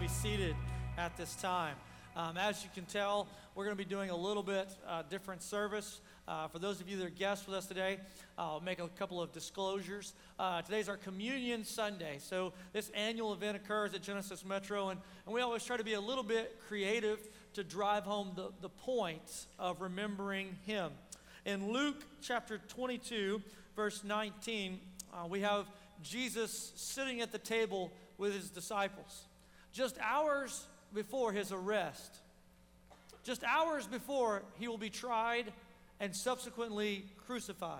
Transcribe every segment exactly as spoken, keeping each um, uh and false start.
be seated at this time. Um, as you can tell, we're going to be doing a little bit uh, different service. Uh, for those of you that are guests with us today, I'll make a couple of disclosures. Uh, today's our Communion Sunday. So this annual event occurs at Genesis Metro, and, and we always try to be a little bit creative to drive home the, the point of remembering Him. In Luke chapter twenty-two, verse nineteen, uh, we have Jesus sitting at the table with His disciples. Just hours before His arrest, just hours before He will be tried and subsequently crucified.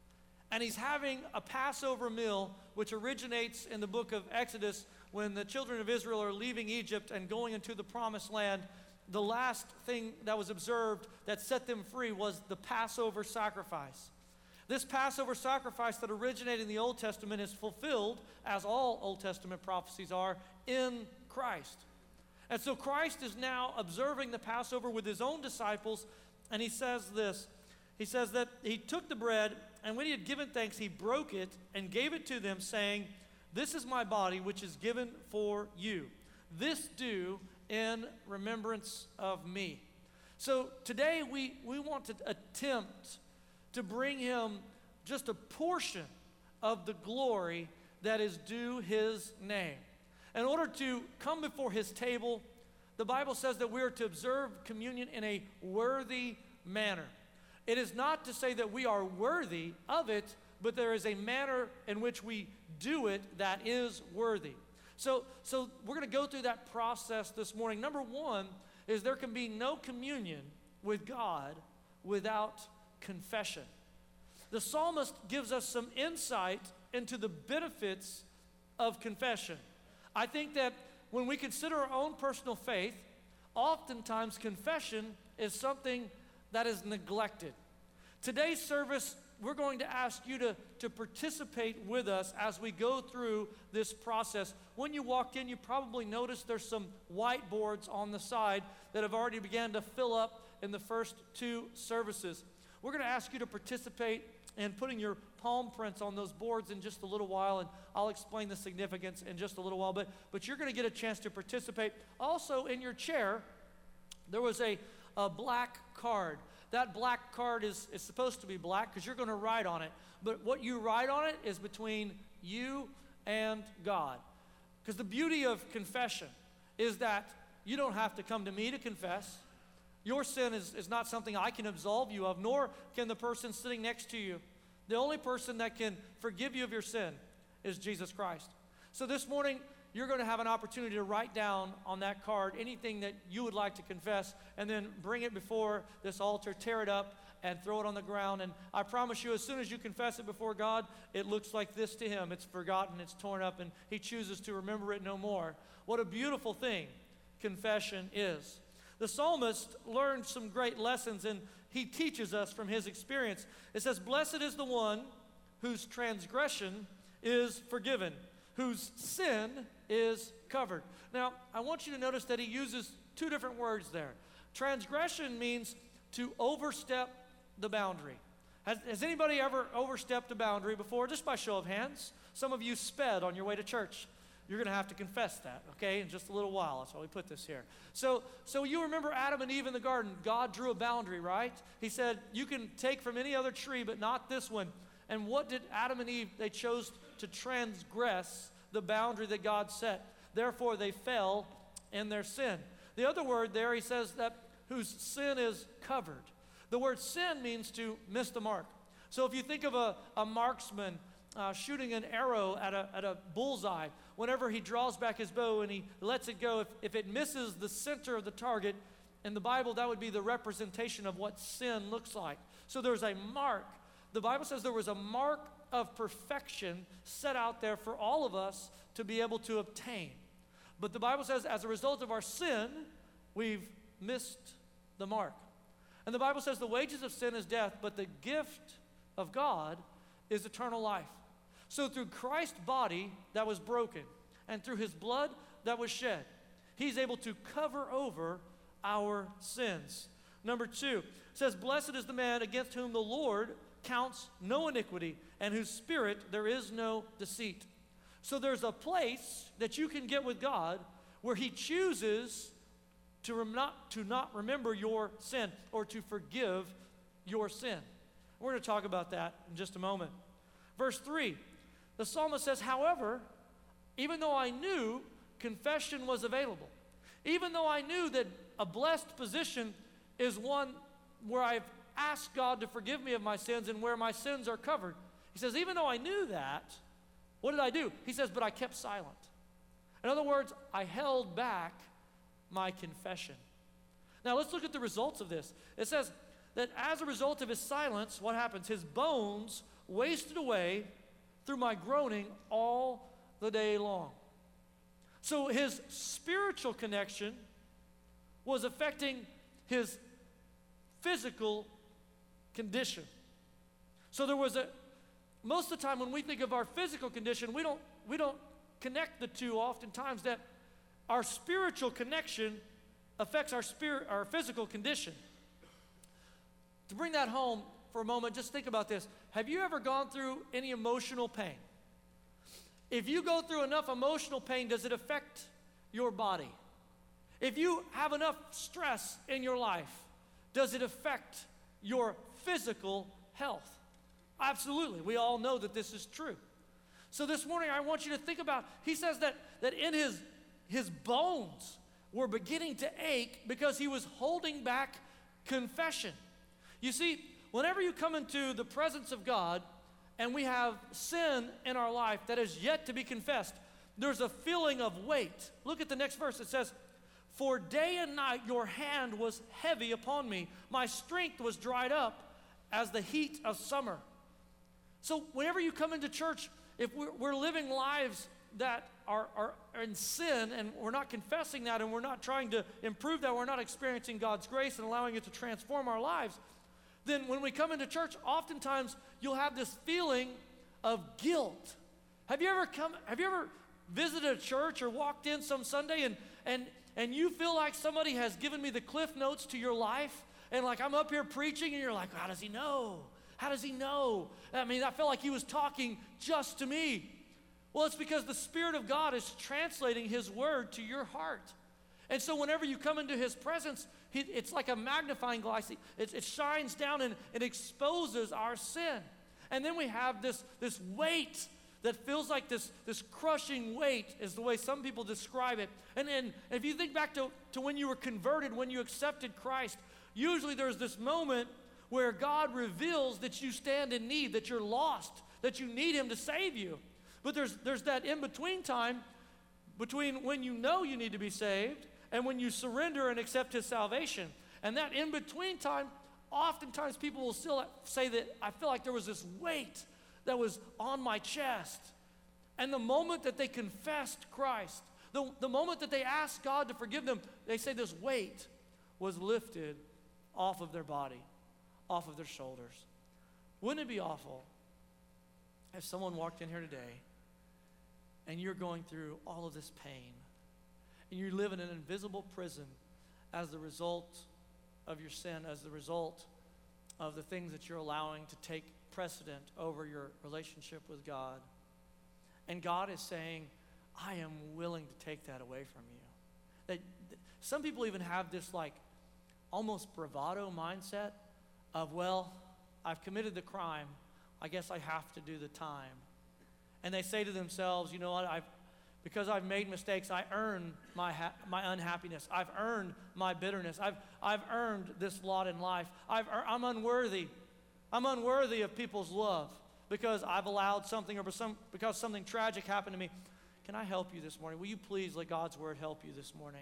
And He's having a Passover meal, which originates in the book of Exodus when the children of Israel are leaving Egypt and going into the promised land. The last thing that was observed that set them free was the Passover sacrifice. This Passover sacrifice that originated in the Old Testament is fulfilled, as all Old Testament prophecies are, in Christ. And so Christ is now observing the Passover with His own disciples, and He says this. He says that He took the bread, and when He had given thanks, He broke it and gave it to them, saying, "This is my body, which is given for you. This do in remembrance of me." So today we, we want to attempt to bring Him just a portion of the glory that is due His name. In order to come before His table, the Bible says that we are to observe communion in a worthy manner. It is not to say that we are worthy of it, but there is a manner in which we do it that is worthy. So, so we're going to go through that process this morning. Number one is there can be no communion with God without confession. The psalmist gives us some insight into the benefits of confession. I think that when we consider our own personal faith, oftentimes confession is something that is neglected. Today's service, we're going to ask you to, to participate with us as we go through this process. When you walked in, you probably noticed there's some whiteboards on the side that have already began to fill up in the first two services. We're going to ask you to participate in putting your palm prints on those boards in just a little while, and I'll explain the significance in just a little while, but, but you're going to get a chance to participate. Also, in your chair, there was a, a black card. That black card is, is supposed to be black because you're going to write on it, but what you write on it is between you and God. Because the beauty of confession is that you don't have to come to me to confess. Your sin is, is not something I can absolve you of, nor can the person sitting next to you. The only person that can forgive you of your sin is Jesus Christ. So this morning, you're going to have an opportunity to write down on that card anything that you would like to confess, and then bring it before this altar, tear it up, and throw it on the ground. And I promise you, as soon as you confess it before God, it looks like this to Him. It's forgotten, it's torn up, and He chooses to remember it no more. What a beautiful thing confession is. The psalmist learned some great lessons, and he teaches us from his experience. It says, "Blessed is the one whose transgression is forgiven, whose sin is covered." Now, I want you to notice that he uses two different words there. Transgression means to overstep the boundary. Has, has anybody ever overstepped a boundary before? Just by show of hands. Some of you sped on your way to church. You're going to have to confess that, okay, in just a little while. That's why we put this here. So, so you remember Adam and Eve in the garden. God drew a boundary, right? He said, you can take from any other tree, but not this one. And what did Adam and Eve? They chose to transgress the boundary that God set. Therefore, they fell in their sin. The other word there, he says that whose sin is covered. The word sin means to miss the mark. So if you think of a, a marksman uh, shooting an arrow at a, at a bullseye, whenever he draws back his bow and he lets it go, if, if it misses the center of the target, in the Bible, that would be the representation of what sin looks like. So there's a mark. The Bible says there was a mark of perfection set out there for all of us to be able to obtain. But the Bible says as a result of our sin, we've missed the mark. And the Bible says the wages of sin is death, but the gift of God is eternal life. So through Christ's body that was broken and through His blood that was shed, He's able to cover over our sins. Number two, it says, "Blessed is the man against whom the Lord counts no iniquity, and whose spirit there is no deceit." So there's a place that you can get with God where he chooses to, rem- not, to not remember your sin or to forgive your sin. We're going to talk about that in just a moment. Verse three, the psalmist says, however, even though I knew confession was available, even though I knew that a blessed position is one where I've asked God to forgive me of my sins and where my sins are covered. He says, even though I knew that, what did I do? He says, but I kept silent. In other words, I held back my confession. Now let's look at the results of this. It says that as a result of his silence, what happens? His bones wasted away through my groaning all the day long. So his spiritual connection was affecting his physical condition. So there was a, most of the time when we think of our physical condition, we don't, we don't connect the two oftentimes, that our spiritual connection affects our spirit, our physical condition. To bring that home for a moment, just think about this. Have you ever gone through any emotional pain? If you go through enough emotional pain, does it affect your body? If you have enough stress in your life, does it affect your physical health? Absolutely. We all know that this is true. So this morning I want you to think about, he says that, that in his, his bones were beginning to ache because he was holding back confession. You see, whenever you come into the presence of God and we have sin in our life that is yet to be confessed, there's a feeling of weight. Look at the next verse. It says, for day and night your hand was heavy upon me. My strength was dried up as the heat of summer. So whenever you come into church, if we're, we're living lives that are, are in sin and we're not confessing that and we're not trying to improve that, we're not experiencing God's grace and allowing it to transform our lives, then when we come into church, oftentimes you'll have this feeling of guilt. Have you ever come, have you ever visited a church or walked in some Sunday and, and, and you feel like somebody has given me the cliff notes to your life, and like I'm up here preaching and you're like, how does he know? How does he know? I mean, I felt like he was talking just to me. Well, it's because the Spirit of God is translating his word to your heart. And so whenever you come into his presence, he, it's like a magnifying glass. It, it shines down and it exposes our sin. And then we have this, this weight that feels like this, this crushing weight is the way some people describe it. And, and if you think back to, to when you were converted, when you accepted Christ, usually there's this moment where God reveals that you stand in need, that you're lost, that you need him to save you. But there's, there's that in-between time between when you know you need to be saved and when you surrender and accept his salvation. And that in-between time, oftentimes people will still say that I feel like there was this weight that was on my chest. And the moment that they confessed Christ, the, the moment that they asked God to forgive them, they say this weight was lifted off of their body, off of their shoulders. Wouldn't it be awful if someone walked in here today and you're going through all of this pain and you live in an invisible prison as the result of your sin, as the result of the things that you're allowing to take precedent over your relationship with God. And God is saying, I am willing to take that away from you. That, that some people even have this like almost bravado mindset of, well, I've committed the crime, I guess I have to do the time. And they say to themselves, you know what, I've, because I've made mistakes, I earn my ha- my unhappiness. I've earned my bitterness. I've, I've earned this lot in life. I've, I'm unworthy. I'm unworthy of people's love because I've allowed something or some, because something tragic happened to me. Can I help you this morning? Will you please let God's word help you this morning?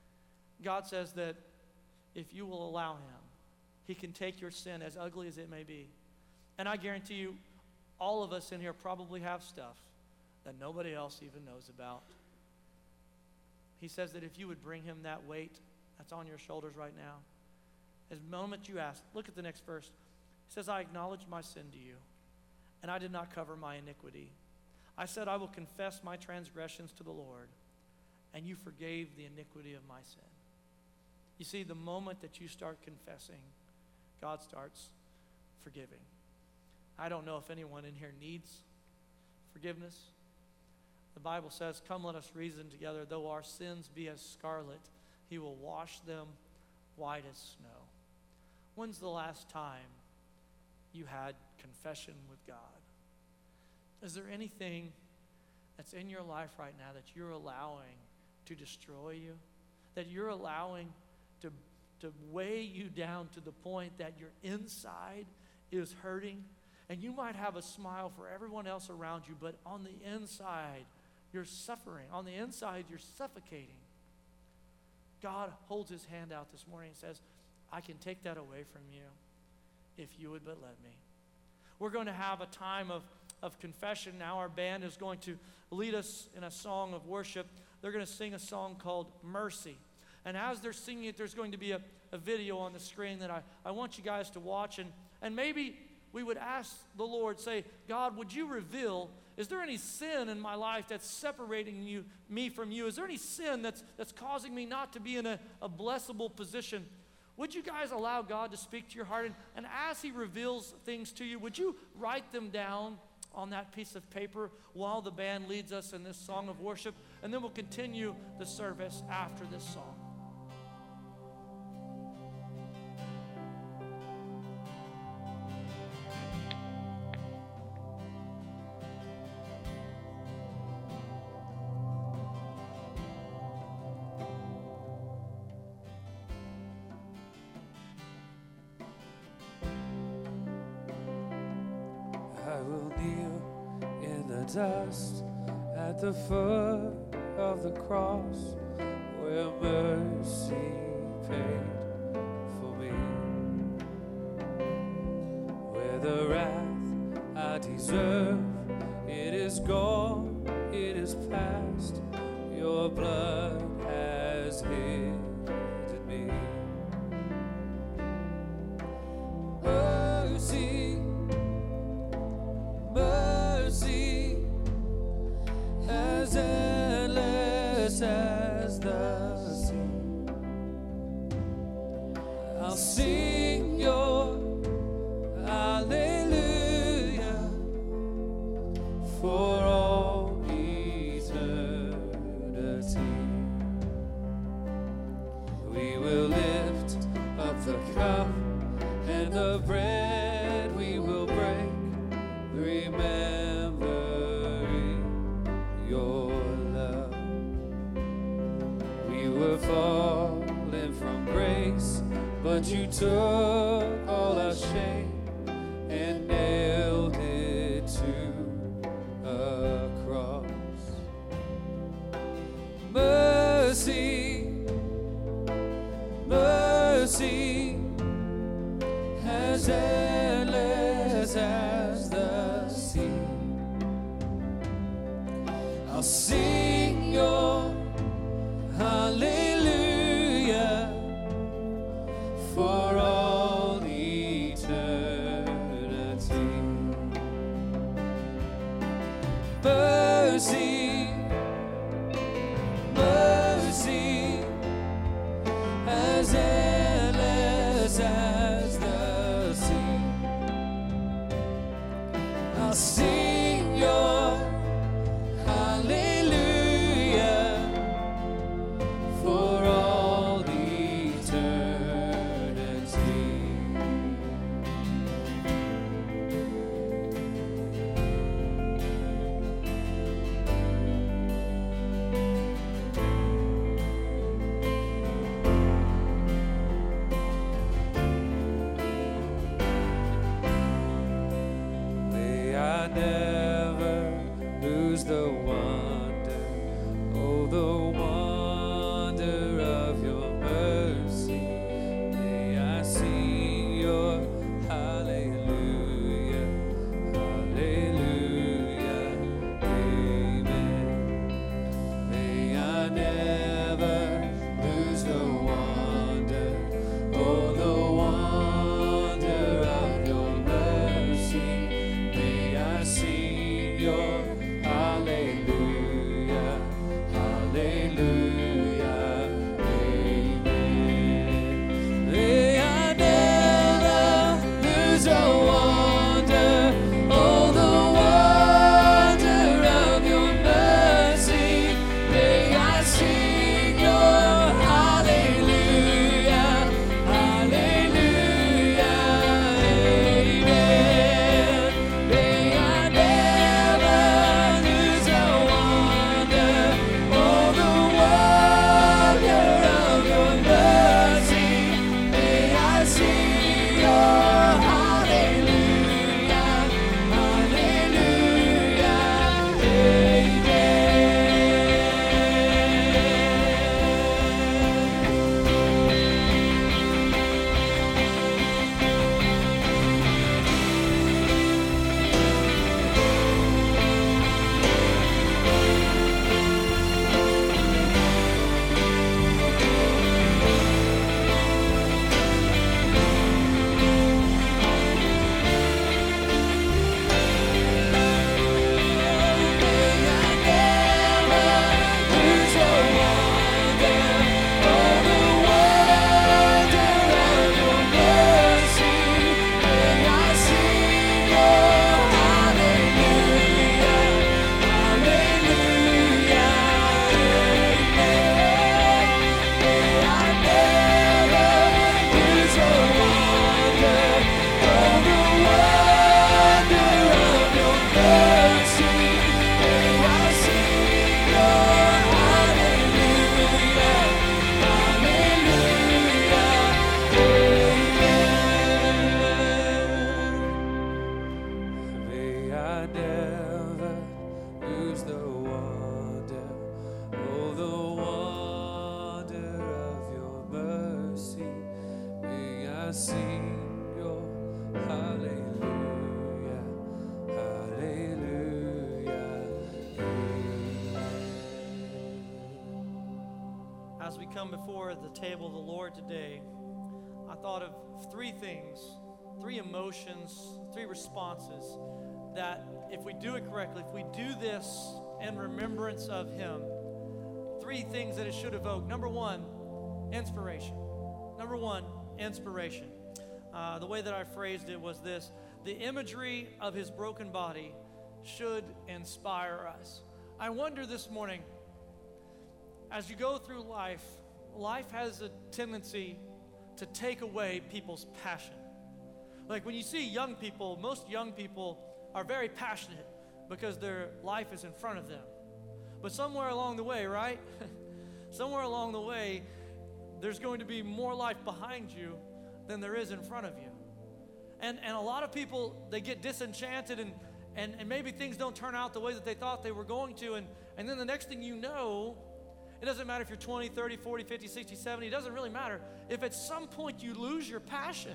God says that if you will allow him, he can take your sin, as ugly as it may be. And I guarantee you, all of us in here probably have stuff that nobody else even knows about. He says that if you would bring him that weight that's on your shoulders right now, as the moment you ask, look at the next verse. He says, I acknowledge my sin to you, and I did not cover my iniquity. I said, I will confess my transgressions to the Lord, and you forgave the iniquity of my sin. You see, the moment that you start confessing, God starts forgiving. I don't know if anyone in here needs forgiveness, The Bible says, come let us reason together. Though our sins be as scarlet, he will wash them white as snow. When's the last time you had confession with God? Is there anything that's in your life right now that you're allowing to destroy you? That you're allowing to, to weigh you down to the point that your inside is hurting? And you might have a smile for everyone else around you, but on the inside, you're suffering. On the inside, you're suffocating. God holds his hand out this morning and says, I can take that away from you if you would but let me. We're going to have a time of, of confession now. Our band is going to lead us in a song of worship. They're going to sing a song called Mercy. And as they're singing it, there's going to be a, a video on the screen that I, I want you guys to watch. And, and maybe we would ask the Lord, say, God, would you reveal, is there any sin in my life that's separating you, me from you? Is there any sin that's, that's causing me not to be in a, a blessable position? Would you guys allow God to speak to your heart? And, and as he reveals things to you, would you write them down on that piece of paper while the band leads us in this song of worship? And then we'll continue the service after this song. I will kneel in the dust at the foot of the cross where mercy paid for me, where the wrath I deserve, it is gone, it is past, your blood has hidden me. Mercy, mercy, as endless as the sea. I'll sing your hallelujah for all eternity. We will lift up the cup and the bread we will break, remembering your love. We were falling from grace, but you took all our shame and nailed it to a cross. Mercy, mercy, as endless as the sea. I'll sing your hallelujah for all eternity. Mercy, mercy, as endless as the sea. gonna sing your hallelujah, hallelujah. As we come before the table of the Lord today, I thought of three things, three emotions, three responses that if we do it correctly, if we do this in remembrance of Him, three things that it should evoke. Number one, inspiration. Number one, inspiration. Uh, the way that I phrased it was this: the imagery of His broken body should inspire us. I wonder this morning, as you go through life, life has a tendency to take away people's passion. Like when you see young people, most young people are very passionate because their life is in front of them. But somewhere along the way, right? somewhere along the way, there's going to be more life behind you than there is in front of you. And and a lot of people, they get disenchanted and, and, and maybe things don't turn out the way that they thought they were going to. And, and then the next thing you know, it doesn't matter if you're twenty, thirty, forty, fifty, sixty, seventy. It doesn't really matter. If at some point you lose your passion,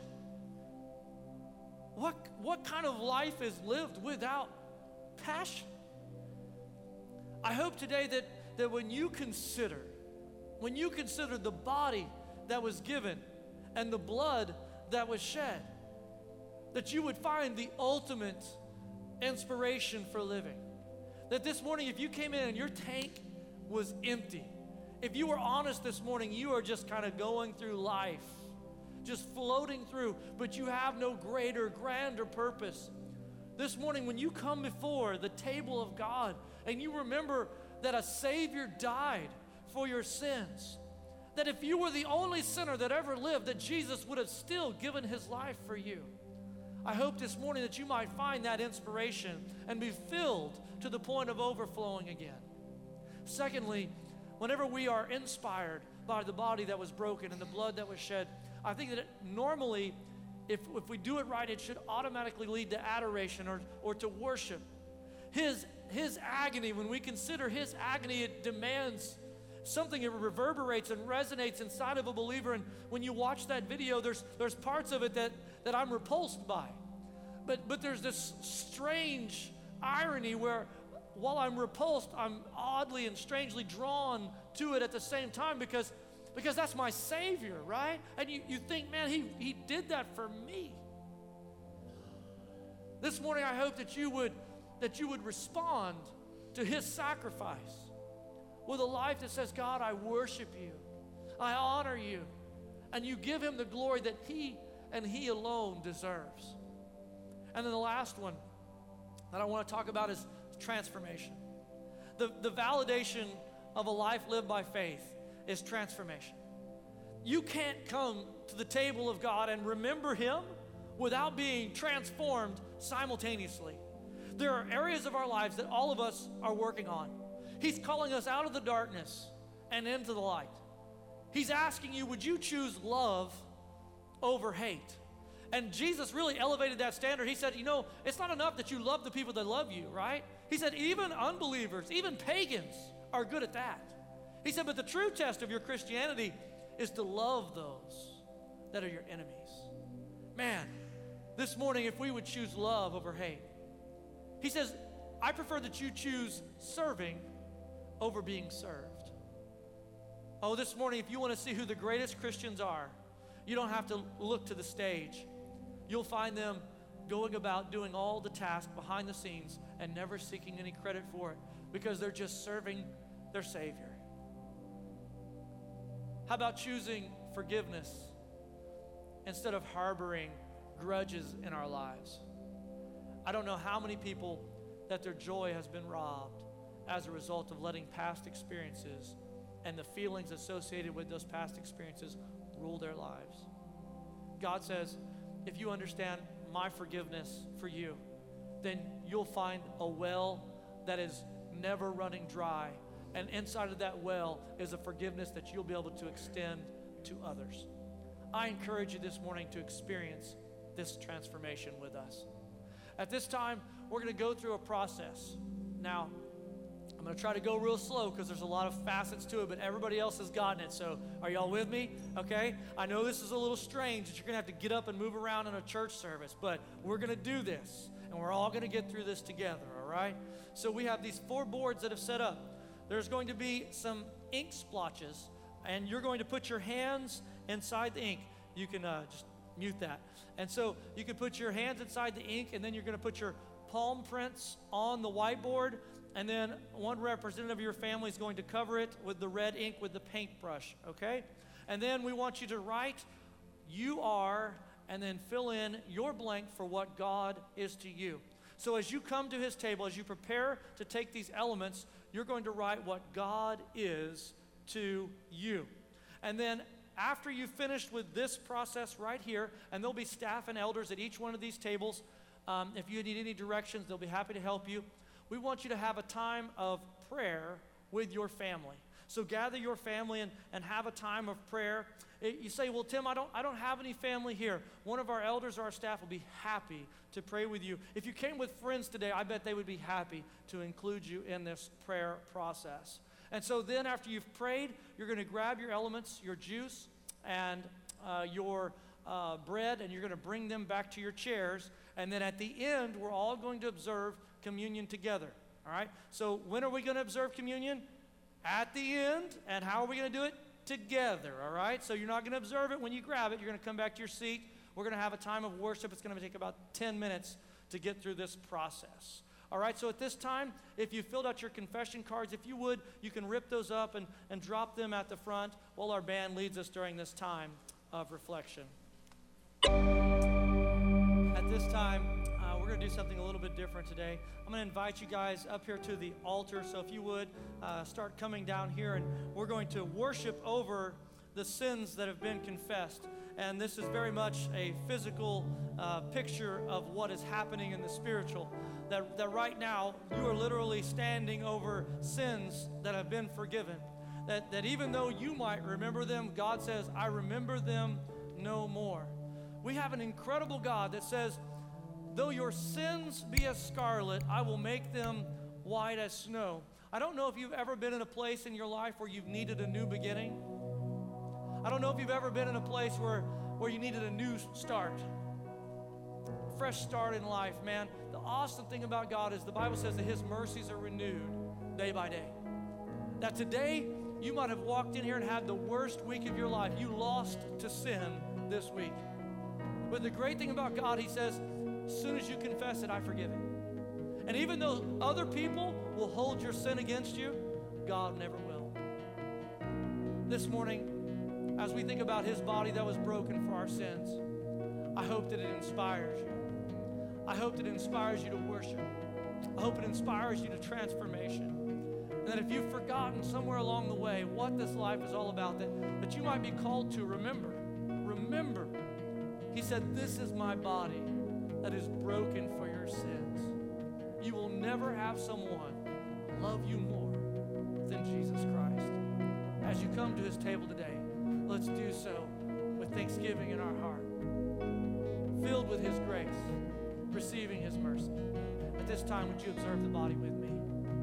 what, what kind of life is lived without passion? I hope today that, that when you consider, when you consider the body that was given and the blood that was shed, that you would find the ultimate inspiration for living. That this morning, if you came in and your tank was empty, if you were honest this morning, you are just kind of going through life, just floating through, but you have no greater, grander purpose. This morning, when you come before the table of God and you remember that a Savior died for your sins, that if you were the only sinner that ever lived, that Jesus would have still given His life for you. I hope this morning that you might find that inspiration and be filled to the point of overflowing again. Secondly, whenever we are inspired by the body that was broken and the blood that was shed, I think that it normally, if, if we do it right, it should automatically lead to adoration or, or to worship. His, his agony, when we consider His agony, it demands something. It reverberates and resonates inside of a believer. And when you watch that video, there's, there's parts of it that, that I'm repulsed by. But, but there's this strange irony where while I'm repulsed, I'm oddly and strangely drawn to it at the same time because, because that's my Savior, right? And you, you think, man, he, he did that for me. This morning, I hope that you would, that you would respond to His sacrifice with a life that says, God, I worship You. I honor You. And you give Him the glory that He and He alone deserves. And then the last one that I want to talk about is transformation. The, the validation of a life lived by faith is transformation. You can't come to the table of God and remember Him without being transformed simultaneously. There are areas of our lives that all of us are working on. He's calling us out of the darkness and into the light. He's asking you, would you choose love over hate? And Jesus really elevated that standard. He said, you know, it's not enough that you love the people that love you, right? He said, even unbelievers, even pagans are good at that. He said, but the true test of your Christianity is to love those that are your enemies. Man, this morning, if we would choose love over hate, He says, I prefer that you choose serving over being served. Oh, this morning, if you want to see who the greatest Christians are, you don't have to look to the stage. You'll find them going about doing all the tasks behind the scenes and never seeking any credit for it because they're just serving their Savior. How about choosing forgiveness instead of harboring grudges in our lives? I don't know how many people that their joy has been robbed as a result of letting past experiences and the feelings associated with those past experiences rule their lives. God says, if you understand my forgiveness for you, then you'll find a well that is never running dry. And inside of that well is a forgiveness that you'll be able to extend to others. I encourage you this morning to experience this transformation with us. At this time, we're going to go through a process. Now, I'm going to try to go real slow because there's a lot of facets to it, but everybody else has gotten it. So are y'all with me? Okay? I know this is a little strange that you're going to have to get up and move around in a church service, but we're going to do this, and we're all going to get through this together, all right? So we have these four boards that have set up. There's going to be some ink splotches, and you're going to put your hands inside the ink. You can uh, just mute that. And so you can put your hands inside the ink, and then you're going to put your palm prints on the whiteboard, and then one representative of your family is going to cover it with the red ink with the paintbrush, okay? And then we want you to write, you are, and then fill in your blank for what God is to you. So as you come to his table, as you prepare to take these elements, you're going to write what God is to you. And then after you've finished with this process right here, and there'll be staff and elders at each one of these tables. Um, if you need any directions, they'll be happy to help you. We want you to have a time of prayer with your family. So gather your family and, and have a time of prayer. It, you say, well, Tim, I don't, I don't have any family here. One of our elders or our staff will be happy to pray with you. If you came with friends today, I bet they would be happy to include you in this prayer process. And so then after you've prayed, you're going to grab your elements, your juice, and uh, your uh, bread, and you're going to bring them back to your chairs. And then at the end, we're all going to observe communion together, all right? So when are we going to observe communion? At the end. And how are we going to do it? Together, all right? So you're not going to observe it when you grab it. You're going to come back to your seat. We're going to have a time of worship. It's going to take about ten minutes to get through this process. All right, so at this time, if you filled out your confession cards, if you would, you can rip those up and, and drop them at the front while our band leads us during this time of reflection. At this time, uh, we're going to do something a little bit different today. I'm going to invite you guys up here to the altar. So if you would, uh, start coming down here, and we're going to worship over the sins that have been confessed. And this is very much a physical uh, picture of what is happening in the spiritual. That, that right now, you are literally standing over sins that have been forgiven. That, that even though you might remember them, God says, I remember them no more. We have an incredible God that says, though your sins be as scarlet, I will make them white as snow. I don't know if you've ever been in a place in your life where you've needed a new beginning. I don't know if you've ever been in a place where, where you needed a new start. A fresh start in life, man. The awesome thing about God is the Bible says that his mercies are renewed day by day. That today, you might have walked in here and had the worst week of your life. You lost to sin this week. But the great thing about God, he says, as soon as you confess it, I forgive it. And even though other people will hold your sin against you, God never will. This morning, as we think about his body that was broken for our sins, I hope that it inspires you. I hope that it inspires you to worship. I hope it inspires you to transformation. And that if you've forgotten somewhere along the way what this life is all about, that, that you might be called to remember. Remember. He said, this is my body that is broken for your sins. You will never have someone love you more than Jesus Christ. As you come to his table today, let's do so with thanksgiving in our heart, filled with his grace, receiving his mercy. At this time, would you observe the body with me?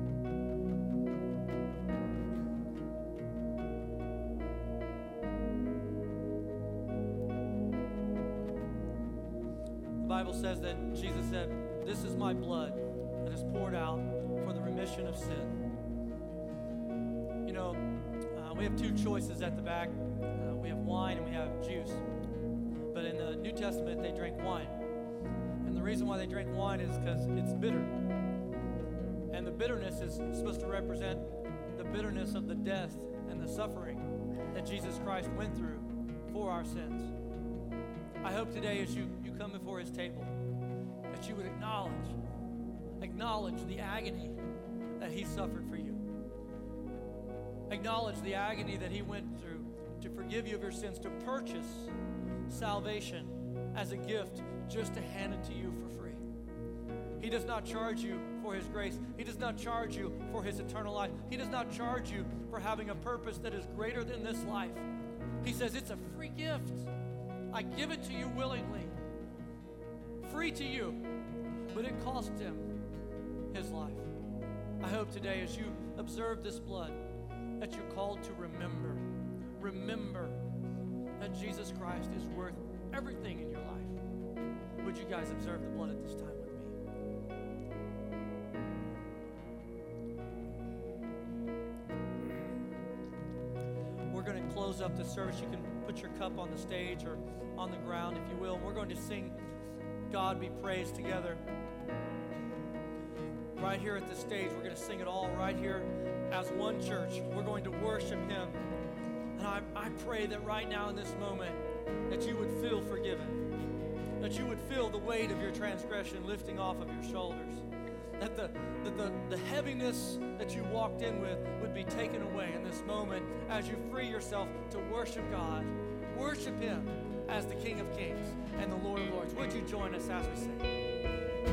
The Bible says that Jesus said, this is my blood that is poured out for the remission of sin. You know, uh, we have two choices at the back. Uh, we have wine and we have juice. But in the New Testament, they drank wine. And the reason why they drink wine is because it's bitter. And the bitterness is supposed to represent the bitterness of the death and the suffering that Jesus Christ went through for our sins. I hope today as you, you come before his table that you would acknowledge, acknowledge the agony that he suffered for you. Acknowledge the agony that he went through to forgive you of your sins, to purchase salvation as a gift just to hand it to you for free. He does not charge you for his grace. He does not charge you for his eternal life. He does not charge you for having a purpose that is greater than this life. He says it's a free gift. I give it to you willingly. Free to you. But it cost him his life. I hope today as you observe this blood, that you're called to remember. Remember that Jesus Christ is worth everything in your life. Would you guys observe the blood at this time with me? We're going to close up this service. You can put your cup on the stage or on the ground, if you will. We're going to sing God Be Praised together. Right here at the stage, we're going to sing it all right here as one church. We're going to worship Him. And I, I pray that right now in this moment, that you would feel forgiven, that you would feel the weight of your transgression lifting off of your shoulders, that the, that the, the heaviness that you walked in with would be taken away in this moment as you free yourself to worship God. Worship Him as the King of Kings and the Lord of Lords. Would you join us as we sing?